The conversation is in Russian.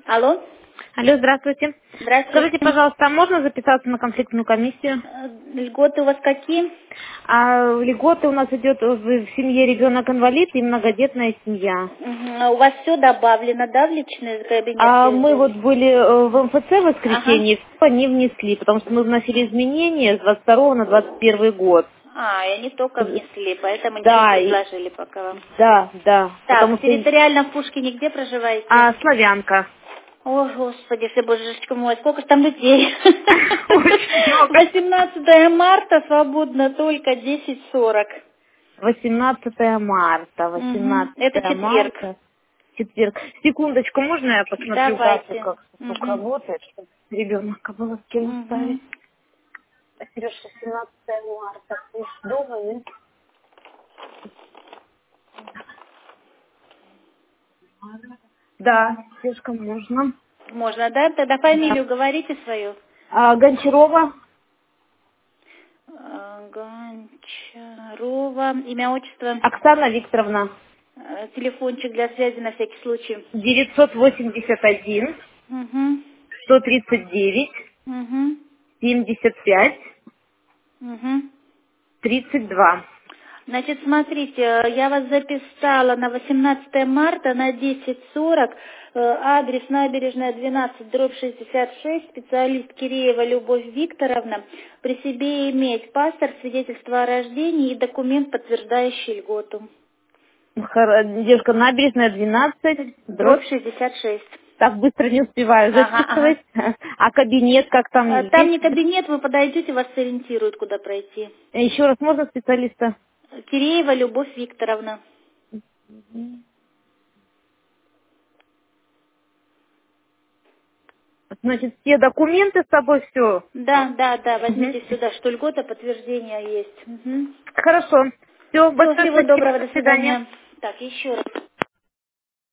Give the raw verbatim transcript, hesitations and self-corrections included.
Алло. Алло, здравствуйте. Здравствуйте. Скажите, пожалуйста, а можно записаться на конфликтную комиссию? Э, Льготы у вас какие? А льготы у нас идет в в семье ребенок-инвалид и многодетная семья. Мгм. А у вас все добавлено, да, в личный кабинет? А все мы сделали? вот были э, в МФЦ в Ага. воскресенье, всё не внесли, потому что мы вносили изменения с двадцать второго на двадцать первый год. А, и они только внесли, поэтому ничего не Да, и- предложили пока вам. да, да, потому Так, что территориально в Пушкине где проживаете? а, славянка. О, Господи, все божечка мой, сколько ж там людей? Очень много. восемнадцатое марта свободно только десять сорок. восемнадцатое марта, Мгм. Это восемнадцатое четверг. марта, четверг. Секундочку, можно я посмотрю график, Давайте. как как Мгм. работает, чтобы ребенка было с кем Мгм. оставить. Сереж, восемнадцатое марта, ты ж дома, нет? Да, Сережка, можно. Можно, да? Тогда Да. фамилию говорите свою. А, Гончарова Э, Гончарова. Имя, отчество. Оксана Викторовна, Э, Телефончик для связи на всякий случай. девятьсот восемьдесят один, Угу. сто тридцать девять, Угу. семьдесят пять, Угу. тридцать два. Значит, смотрите, э, я вас записала на восемнадцатое марта на десять сорок. Э, Адрес набережная двенадцать, дробь шестьдесят шесть. Специалист Киреева Любовь Викторовна. При себе иметь паспорт, свидетельство о рождении и документ, подтверждающий льготу. Хоро- Девушка, набережная двенадцать, Дробь дробь. шестьдесят шесть. Так быстро не успеваю Ага, ага. записывать. А кабинет как там А, Там есть? не кабинет, вы подойдете, вас сориентируют, куда пройти. Еще раз можно специалиста? Киреева Любовь Викторовна. Значит, все документы с собой, все. Да, да, да, возьмите сюда, что льгота, подтверждение есть. Хорошо. Все, Все, большое всего спасибо. доброго, До до свидания. свидания. Так, еще раз.